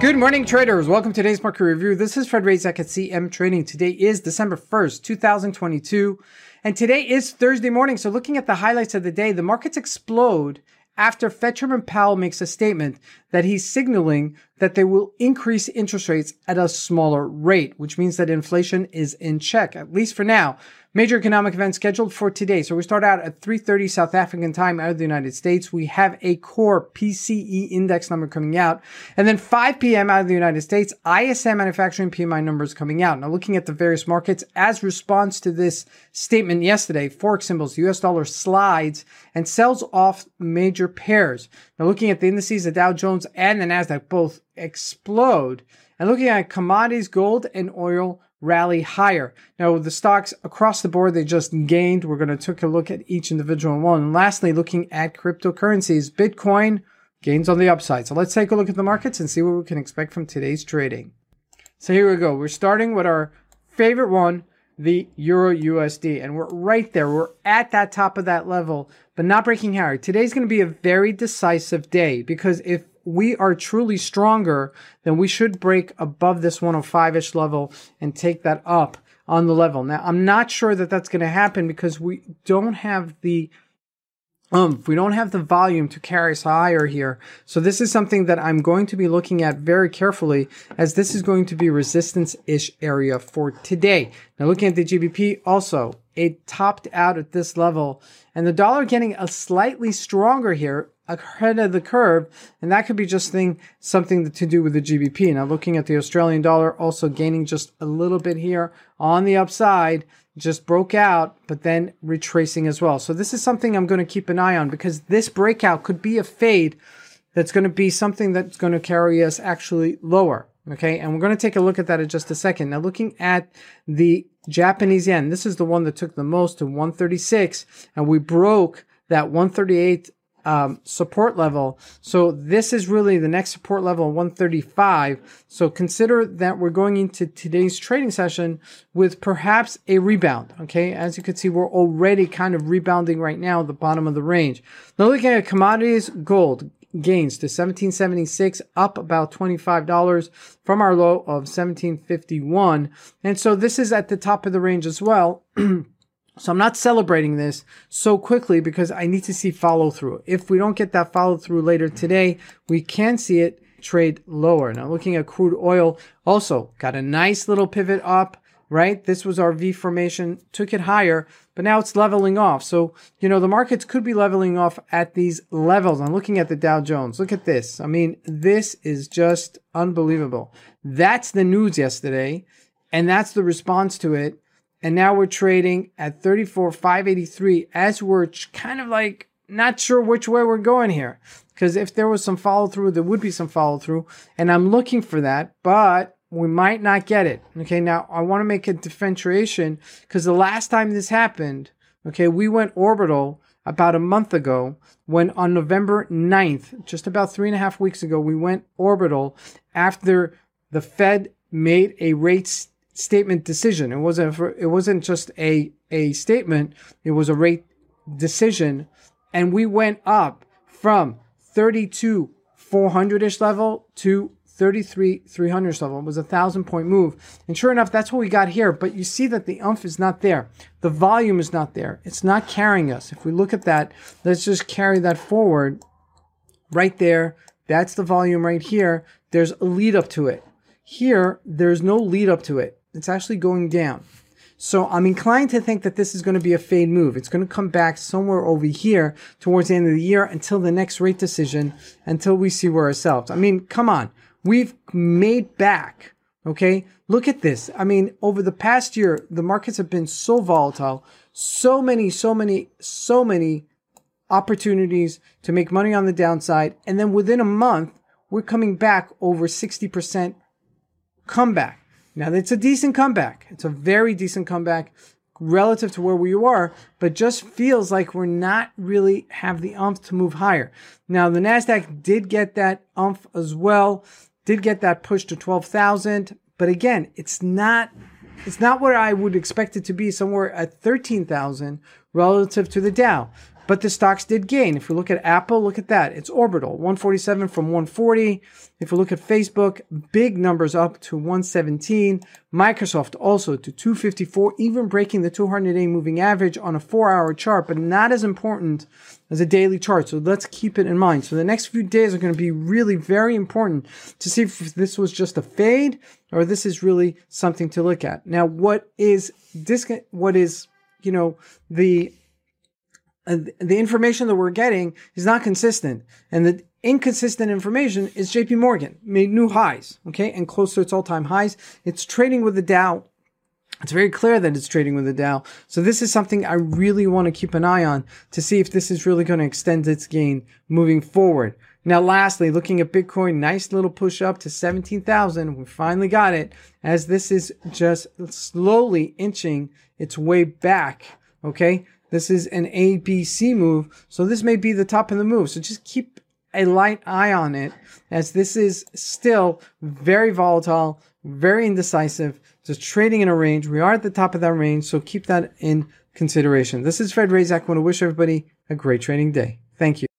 Good morning, traders. Welcome to today's market review. This is Fred Razak at CM Trading. Today is December 1st, 2022, and today is Thursday morning. So looking at the highlights of the day, the markets explode after Fed Chairman Powell makes a statement that he's signaling that they will increase interest rates at a smaller rate, which means that inflation is in check, at least for now. Major economic events scheduled for today. So we start out at 3:30 South African time out of the United States. We have a core PCE index number coming out. And then 5 p.m. out of the United States, ISM manufacturing PMI numbers coming out. Now looking at the various markets as response to this statement yesterday, Forex symbols, the US dollar slides and sells off major pairs. Now looking at the indices, the Dow Jones and the NASDAQ both explode. And looking at commodities, gold and oil rally higher. Now, the stocks across the board, they just gained. We're going to take a look at each individual one. And lastly, looking at cryptocurrencies, Bitcoin gains on the upside. So let's take a look at the markets and see what we can expect from today's trading. So here we go. We're starting with our favorite one, the Euro USD. And we're right there. We're at that top of that level, but not breaking higher. Today's going to be a very decisive day because if we are truly stronger, then we should break above this 105-ish level and take that up on the level. Now, I'm not sure that that's going to happen because we don't have the volume to carry us higher here. So this is something that I'm going to be looking at very carefully, as this is going to be resistance-ish area for today. Now looking at the GBP also, it topped out at this level, and the dollar getting a slightly stronger here ahead of the curve, and that could be just something to do with the GBP. Now looking at the Australian dollar, also gaining just a little bit here on the upside, just broke out, but then retracing as well. So this is something I'm going to keep an eye on because this breakout could be a fade that's going to be something that's going to carry us actually lower. Okay, and we're going to take a look at that in just a second. Now looking at the Japanese yen, this is the one that took the most to 136, and we broke that 138 support level. So this is really the next support level, 135. So consider that we're going into today's trading session with perhaps a rebound. Okay, as you can see, we're already kind of rebounding right now at the bottom of the range. Now looking at commodities, gold gains to 1776, up about $25 from our low of 1751. And so this is at the top of the range as well. So I'm not celebrating this so quickly because I need to see follow through. If we don't get that follow through later today, we can see it trade lower. Now looking at crude oil, also got a nice little pivot up, right? This was our V formation, took it higher, but now it's leveling off. So, the markets could be leveling off at these levels. I'm looking at the Dow Jones. Look at this. I mean, this is just unbelievable. That's the news yesterday, and that's the response to it. And now we're trading at 34,583 as we're kind of like not sure which way we're going here. Because if there was some follow through, there would be some follow through. And I'm looking for that, but we might not get it. Okay, now I want to make a differentiation because the last time this happened, okay, we went orbital about a month ago when on November 9th, just about 3.5 weeks ago, we went orbital after the Fed made a rate statement decision. It wasn't just a statement, it was a rate decision, and we went up from 32,400-ish level to 33,300-ish level. It was a 1,000-point move, and sure enough, that's what we got here. But you see that the umph is not there, the volume is not there, it's not carrying us. If we look at that, let's just carry that forward right there. That's the volume right here. There's a lead up to it. Here, there's no lead up to it. It's actually going down. So I'm inclined to think that this is going to be a fade move. It's going to come back somewhere over here towards the end of the year until the next rate decision, until we see where ourselves. I mean, come on. We've made back. Okay. Look at this. I mean, over the past year, the markets have been so volatile, so many opportunities to make money on the downside. And then within a month, we're coming back over 60% comeback. Now, it's a decent comeback. It's a very decent comeback relative to where we are, but just feels like we're not really have the umph to move higher. Now, the NASDAQ did get that umph as well, did get that push to 12,000, but again, it's not what I would expect it to be, somewhere at 13,000 relative to the Dow. But the stocks did gain. If we look at Apple, look at that. It's orbital, 147 from 140. If we look at Facebook, big numbers up to 117. Microsoft also to 254, even breaking the 200-day moving average on a 4-hour chart, but not as important as a daily chart. So let's keep it in mind. So the next few days are going to be really very important to see if this was just a fade or this is really something to look at. Now, what is the information that we're getting is not consistent. And the inconsistent information is JP Morgan made new highs, okay, and close to its all-time highs. It's trading with the Dow. It's very clear that it's trading with the Dow. So this is something I really want to keep an eye on to see if this is really going to extend its gain moving forward. Now, lastly, looking at Bitcoin, nice little push up to 17,000. We finally got it, as this is just slowly inching its way back, okay? This is an ABC move, so this may be the top of the move. So just keep a light eye on it, as this is still very volatile, very indecisive, just trading in a range. We are at the top of that range, so keep that in consideration. This is Fred Razak. I want to wish everybody a great trading day. Thank you.